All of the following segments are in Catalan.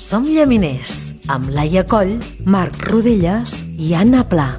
Som llaminers, amb Laia Coll, Marc Rodelles i Anna Pla.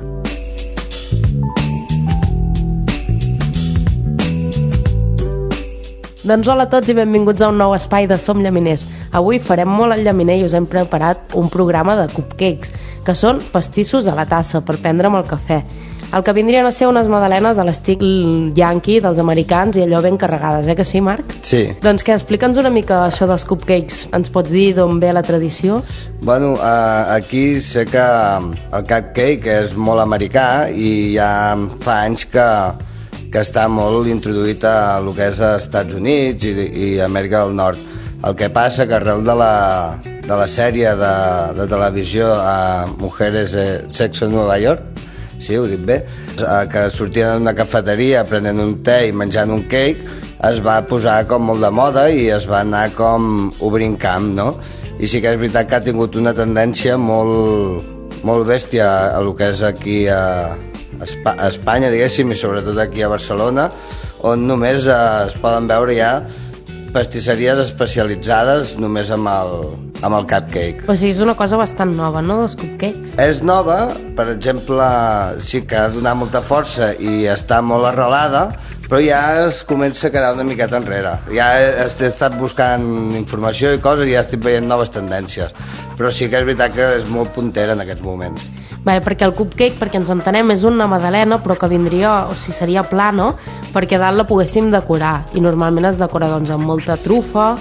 Doncs hola a tots i benvinguts a un nou espai de Som Llaminers. Avui farem molt al llaminer i us hem preparat un programa de cupcakes, que són pastissos a la tassa per prendre amb el cafè. El que vindrien a ser unes magdalenes a l'estil yankee dels americans i allò ben carregades, que sí, Marc? Sí. Doncs què, explica'ns una mica això dels cupcakes. Ens pots dir d'on ve la tradició? Bueno, aquí sé que el cupcake és molt americà i ja fa anys que està molt introduït a el que és als Estats Units i Amèrica del Nord. El que passa que arrel de la sèrie de televisió Mujeres Sexo en Nova York, sí, ho dic bé, que sortien d'una cafeteria prenent un te i menjant un cake, es va posar com molt de moda i es va anar com obrint camp, no? I sí que és veritat que ha tingut una tendència molt bèstia a lo que és aquí a Espanya, diguéssim, i sobretot aquí a Barcelona, on només es poden veure ja pastisseries especialitzades només amb el cupcake. O sigui, és una cosa bastant nova, no?, dels cupcakes. És nova, per exemple, sí que ha donat molta força i està molt arrelada, però ja es comença a quedar una miqueta enrere. Ja he estat buscant informació i coses i ja estic veient noves tendències, però sí que és veritat que és molt puntera en aquests moments. Vale, perquè el cupcake, perquè ens entenem, és una magdalena, però que vindria, o sigui, seria plana, perquè a dalt la poguéssim decorar. I normalment es decora doncs, amb molta trufa.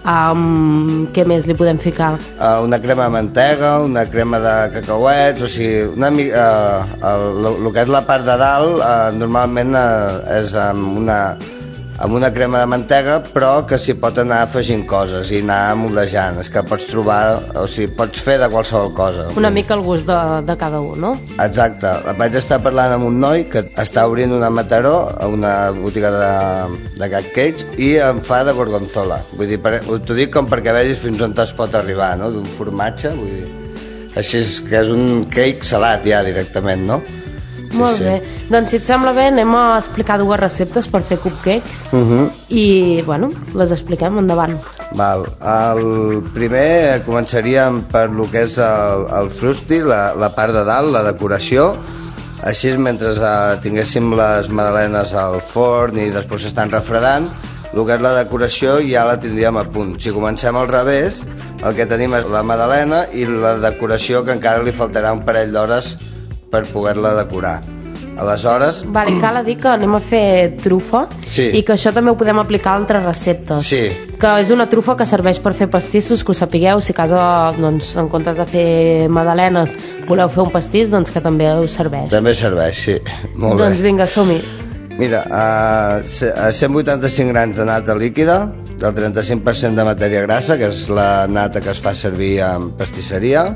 Què més li podem ficar? Una crema de mantega, una crema de cacauets, o sigui, el que és la part de dalt normalment és amb una crema de mantega, però que s'hi pot anar afegint coses i anar moldejant. És que pots trobar, o sigui, pots fer de qualsevol cosa. Una mica el gust de cada un, no? Exacte. Vaig estar parlant amb un noi que està obrint una Mataró, una botiga de cupcakes, i em fa de gorgonzola. Vull dir, t'ho dic com perquè vegis fins on es pot arribar, no?, d'un formatge, vull dir. Així és que és un cake salat ja directament, no? Molt bé. Doncs si et sembla bé anem a explicar dues receptes per fer cupcakes i, bueno, les expliquem, endavant. Val. El primer començaríem per lo que és el frusti, la part de dalt, la decoració. Així, mentre tinguéssim les magdalenes al forn i després s'estan refredant, el que és la decoració ja la tindríem a punt. Si comencem al revés, el que tenim és la magdalena i la decoració, que encara li faltarà un parell d'hores per poder-la decorar. Aleshores... Vale, cal dir que anem a fer trufa, sí, i que això també ho podem aplicar a altres receptes. Sí. Que és una trufa que serveix per fer pastissos, que ho sapigueu, si a casa, doncs, en comptes de fer magdalenes voleu fer un pastís, doncs que també us serveix. També serveix, sí. Molt bé. Doncs vinga, som-hi. Mira, 185 grams de nata líquida, del 35% de matèria grassa, que és la nata que es fa servir en pastisseria,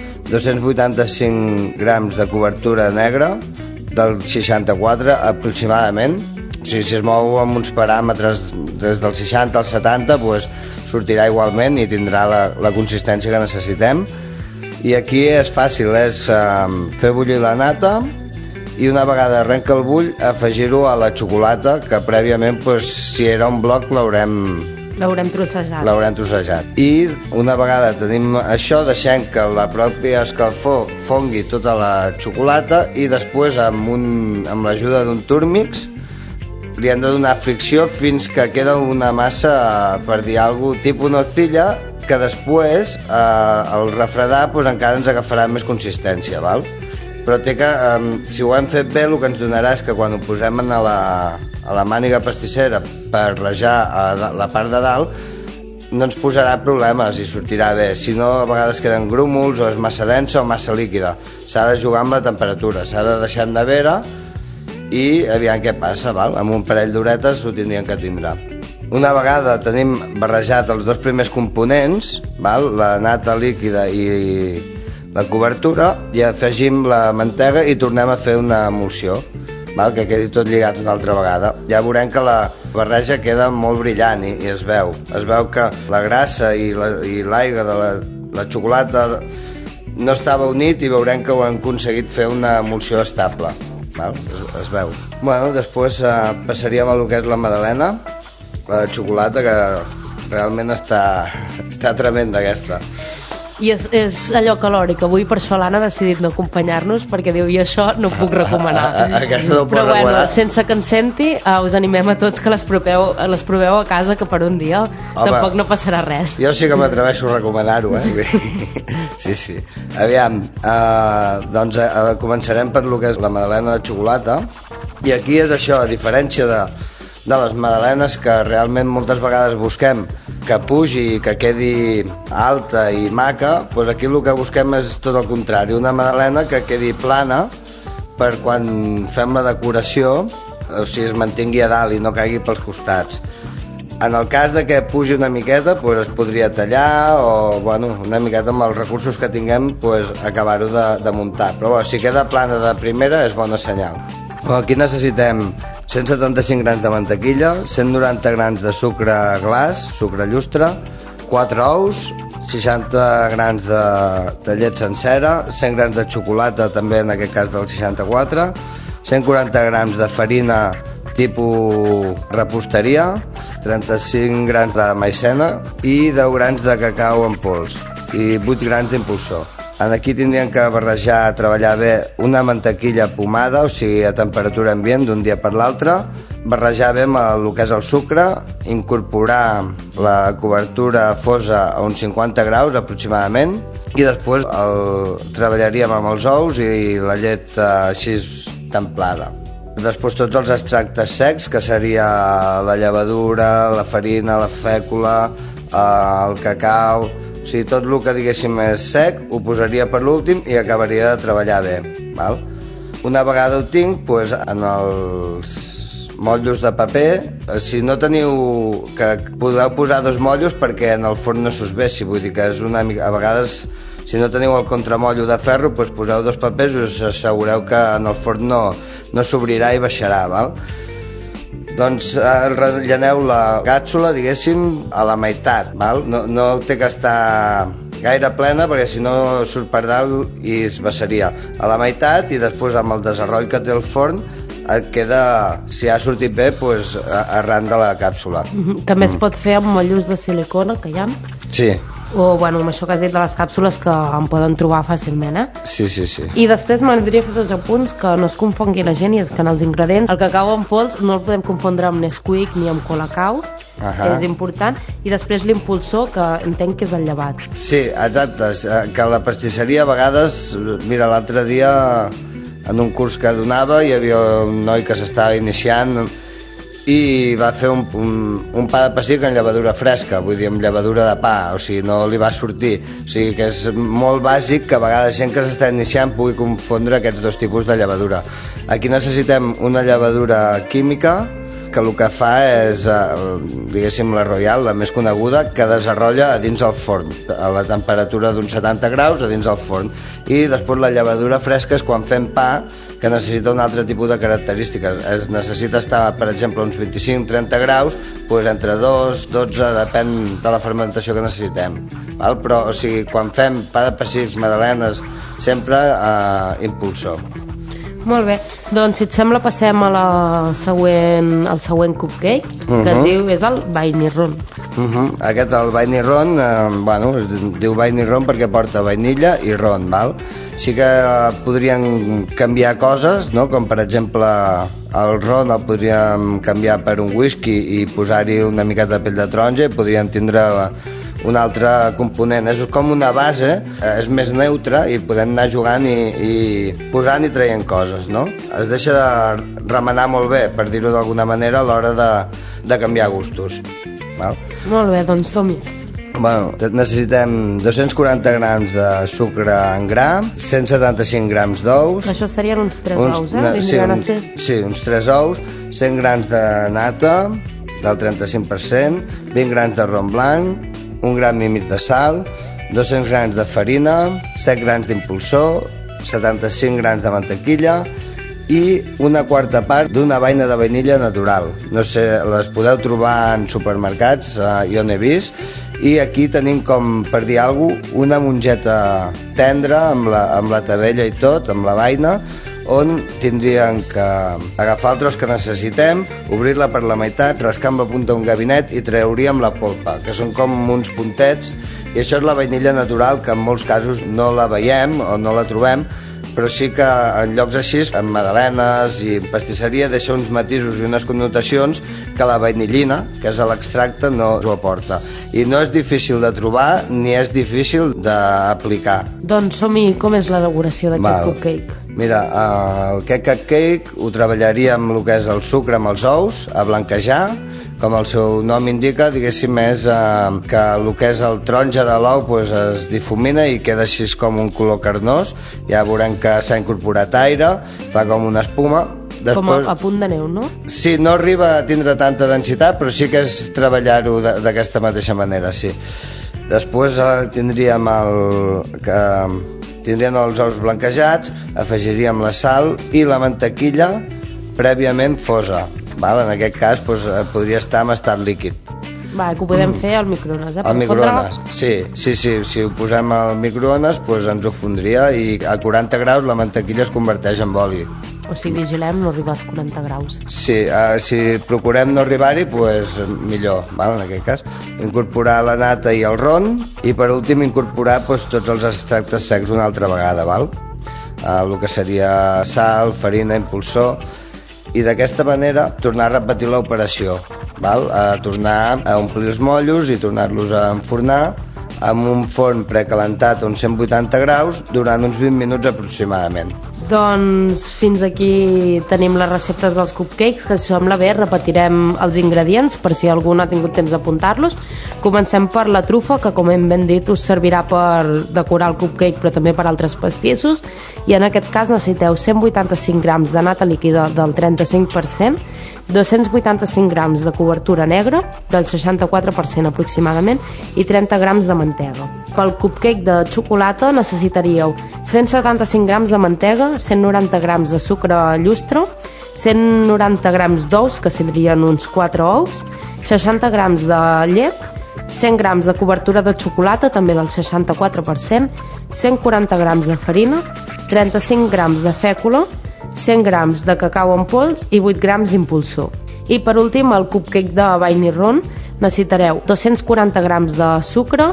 285 grams de cobertura negra, del 64 aproximadament. O sigui, si es mou amb uns paràmetres des del 60 al 70, doncs sortirà igualment i tindrà la consistència que necessitem. I aquí és fàcil, és fer bullir la nata i una vegada arrenca el bull afegir-ho a la xocolata, que prèviament, doncs, si era un bloc, l'haurem trossejat. I una vegada tenim això, deixem que la pròpia escalfor fongui tota la xocolata i després amb l'ajuda d'un Turmix li hem de donar fricció fins que queda una massa, per dir alguna cosa, tipus nocilla, que després al refredar encara ens agafarà més consistència, val? Però si ho hem fet bé, el que ens donarà és que quan ho posem a la màniga pastissera per rajar la part de dalt, no ens posarà problemes i sortirà bé. Si no, a vegades queden grúmols o és massa densa o massa líquida. S'ha de jugar amb la temperatura, s'ha de deixar en nevera i aviam què passa, val? Amb un parell d'horetes ho tindríem que tindrà. Una vegada tenim barrejat els dos primers components, val? La nata líquida i la cobertura, i afegim la mantega i tornem a fer una emulsió, val? Que quedi tot lligat una altra vegada. Ja veurem que la barreja queda molt brillant i es veu que la grassa i l'aigua de la xocolata no estava unit i veurem que ho hem aconseguit fer una emulsió estable, val? Es veu. Bueno, després passaríem a lo que és la magdalena, la xocolata, que realment està tremenda aquesta. I és allò calòric. Avui per això l'Anna ha decidit no acompanyar-nos perquè diu, jo això no puc recomanar. Aquesta no ho puc Però bueno, recomanar. sense que ens senti, us animem a tots que les proveu a casa, que per un dia tampoc no passarà res. Jo sí que m'atreveixo a recomanar-ho, Sí. Aviam, doncs començarem per lo que és la magdalena de xocolata. I aquí és això, a diferència de les magdalenes que realment moltes vegades busquem que pugi, que quedi alta i maca, doncs aquí el que busquem és tot el contrari, una magdalena que quedi plana per quan fem la decoració, o sigui, es mantingui a dalt i no caigui pels costats. En el cas de que pugi una miqueta, doncs es podria tallar o una miqueta amb els recursos que tinguem acabar-ho de muntar. Però si queda plana de primera és bona senyal. Aquí necessitem 175 grams de mantequilla, 190 grams de sucre glaç, sucre llustre, 4 ous, 60 grams de llet sencera, 100 grams de xocolata, també en aquest cas del 64, 140 grams de farina tipus reposteria, 35 grams de maicena i 10 grams de cacau en pols i 8 grams d'impulsor. Aquí tindríem que barrejar, treballar bé una mantequilla pomada, o sigui a temperatura ambient d'un dia per l'altre, barrejar bé amb el que és el sucre, incorporar la cobertura fosa a uns 50 graus aproximadament i després treballaríem amb els ous i la llet així templada. Després tots els extractes secs, que seria la llevadura, la farina, la fècula, el cacau, o sigui, tot el que diguéssim és sec, ho posaria per l'últim i acabaria de treballar bé. Val? Una vegada ho tinc, doncs, en els motllos de paper, si no teniu, que podeu posar 2 motllos perquè en el forn no s'usbessi, vull dir que és una mica, a vegades si no teniu el contramollo de ferro, doncs poseu 2 papers i us assegureu que en el forn no s'obrirà i baixarà, val? Doncs relleneu la càpsula, diguéssim, a la meitat, val? No té que estar gaire plena perquè si no surt per dalt i es vessaria. A la meitat i després amb el desarroll que té el forn et queda, si ha sortit bé, doncs arran de la càpsula. També es pot fer amb motllos de silicona que hi ha. Sí. O, amb això que has dit de les càpsules que en poden trobar fàcilment, Sí. I després m'agradaria fer 2 apunts que no es confongui la gent, i és que en els ingredients el cacau en pols no el podem confondre amb Nesquik ni amb Colacao, és important, i després l'impulsor, que entenc que és el llevat. Sí, exacte, que a la pastisseria a vegades, mira, l'altre dia en un curs que donava hi havia un noi que s'estava iniciant i va fer un pa de pessic amb llevadura fresca, vull dir, amb llevadura de pa, o sigui, no li va sortir. O sigui, que és molt bàsic que a vegades gent que s'està iniciant pugui confondre aquests 2 tipus de llevadura. Aquí necessitem una llevadura química, que el que fa és, diguéssim, la Royal, la més coneguda, que desarrolla a dins el forn, a la temperatura d'uns 70 graus a dins el forn. I després la llevadura fresca és quan fem pa, que necessita un altre tipus de característiques. Es necessita estar, per exemple, uns 25-30 graus, doncs entre 2, 12, depèn de la fermentació que necessitem. Val? Però, o sigui, quan fem pa de pessics, magdalenes, sempre impulsor. Molt bé, doncs si et sembla passem a al següent cupcake, que es diu, és el Vainirron. Aquest, el Vainirron, es diu Vainirron perquè porta vainilla i ron, val? Sí que podrien canviar coses, no? Com per exemple el ron el podríem canviar per un whisky i posar-hi una miqueta de pell de taronja i podríem tindre un altre component. És com una base, és més neutra i podem anar jugant i posant i traient coses, no? Es deixa de remenar molt bé, per dir-ho d'alguna manera, a l'hora de canviar gustos. Val? Molt bé, doncs som-hi. Bueno, necessitem 240 grams de sucre en gra, 175 grams d'ous. Això serien uns 3 ous, vindrien a ser. Sí, uns 3 ous, 100 grams de nata, del 35%, 20 grams de ron blanc, 1 gram i mig de sal, 200 grams de farina, 7 grams d'impulsor, 75 grams de mantequilla i una quarta part d'una vaina de vainilla natural. No sé, les podeu trobar en supermercats, jo n'he vist, i aquí tenim, com per dir alguna cosa, una mongeta tendra amb la tabella i tot, amb la vaina, on tindríem que agafar el tros que necessitem, obrir-la per la meitat, rascar amb la punta un gabinet i treuríem la polpa, que són com uns puntets, i això és la vainilla natural, que en molts casos no la veiem o no la trobem, però sí que en llocs així, en magdalenes i en pastisseria, deixa uns matisos i unes connotacions que la vainillina, que és l'extracte, no ho aporta. I no és difícil de trobar ni és difícil d'aplicar. Doncs som-hi, com és l'elaboració d'aquest cupcake? Mira, el cake ho treballaria amb el que és el sucre amb els ous, a blanquejar, com el seu nom indica, diguéssim, és que el que és el taronja de l'ou pues, es difumina i queda així com un color carnós. Ja veurem que s'ha incorporat aire, fa com una espuma. Després, com a punt de neu, no? Sí, no arriba a tindre tanta densitat, però sí que és treballar-ho d'aquesta mateixa manera, sí. Després tindríem els ous blanquejats, afegiríem la sal i la mantequilla prèviament fosa. En aquest cas podria estar en estat líquid. Que ho podem fer al microones, Al microones, sí. Si ho posem al microones ens ho fondria i a 40 graus la mantequilla es converteix en oli. O sigui, vigilem no arribar als 40 graus. Sí, si procurem no arribar-hi, millor, en aquest cas. Incorporar la nata i el ron i per últim incorporar tots els extractes secs una altra vegada, el que seria sal, farina, impulsor, i d'aquesta manera tornar a repetir l'operació, tornar a omplir els mollos i tornar-los a enfornar amb un forn precalentat a uns 180 graus durant uns 20 minuts aproximadament. Doncs fins aquí tenim les receptes dels cupcakes, que si sembla bé repetirem els ingredients per si algú no ha tingut temps d'apuntar-los. Comencem per la trufa, que com hem ben dit us servirà per decorar el cupcake però també per altres pastissos, i en aquest cas necessiteu 185 grams de nata líquida del 35%, 285 grams de cobertura negra del 64% aproximadament i 30 grams de mantega. Pel cupcake de xocolata necessitaríeu 175 grams de mantega, 190 grams de sucre llustre, 190 grams d'ous, que serien uns 4 ous, 60 grams de llet, 100 grams de cobertura de xocolata, també del 64%, 140 grams de farina, 35 grams de fècula, 100 grams de cacau en pols i 8 grams d'impulsor. I per últim, el cupcake de vainilla ron necessitareu 240 grams de sucre,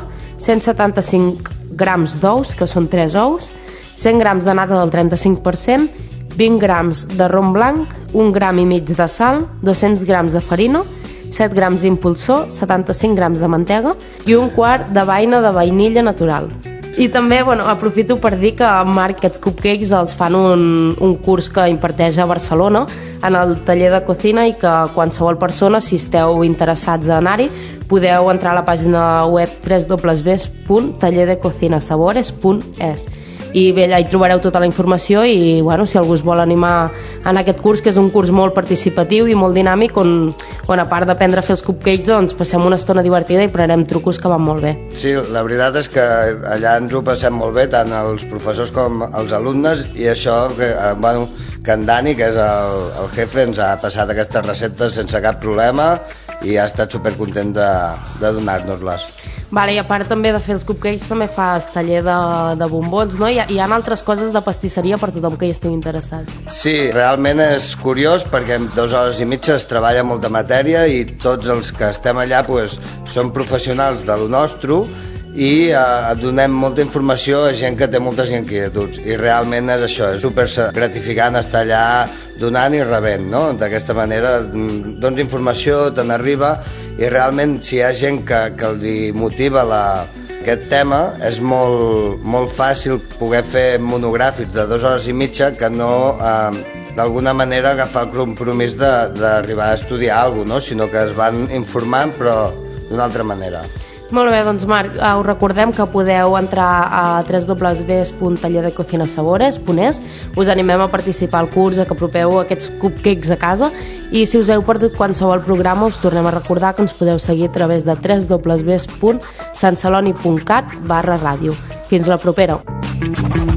175 grams d'ous, que són 3 ous, 100 grams de nata del 35%, 20 grams de ron blanc, 1 gram i mig de sal, 200 grams de farina, 7 grams d'impulsor, 75 grams de mantega i un quart de vaina de vainilla natural. I també aprofito per dir que en Marc aquests cupcakes els fan un curs que imparteix a Barcelona en el taller de cocina i que qualsevol persona, si esteu interessats a anar-hi, podeu entrar a la pàgina web www.tallerdecocinasabores.es i bé, allà hi trobareu tota la informació i si algú es vol animar en aquest curs, que és un curs molt participatiu i molt dinàmic, on a part d'aprendre a fer els cupcakes doncs passem una estona divertida i prenem trucos que van molt bé. Sí, la veritat és que allà ens ho passem molt bé, tant els professors com els alumnes, i això que en Dani, que és el jefe, ens ha passat aquestes receptes sense cap problema i ha estat supercontent de donar-nos-les. I a part també de fer els cupcakes també fas taller de bombons, no? Hi ha altres coses de pastisseria per tothom que hi estigui interessat. Sí, realment és curiós perquè en 2 hores i mitja es treballa molta matèria i tots els que estem allà som professionals de lo nostre i donem molta informació a gent que té moltes inquietuds i realment és això, és super gratificant estar allà donant i rebent, no? D'aquesta manera dones informació, te n'arriba i realment si hi ha gent que li motiva aquest tema és molt fàcil poder fer monogràfics de 2 hores i mitja que no d'alguna manera agafar el compromís d'arribar a estudiar alguna cosa, sinó que es van informant però d'una altra manera. Molt bé, doncs Marc, us recordem que podeu entrar a www.tallerdecocinasabores.es, us animem a participar al curs, a que proveu aquests cupcakes a casa i si us heu perdut qualsevol programa us tornem a recordar que ens podeu seguir a través de www.santceloni.cat/ràdio. Fins la propera!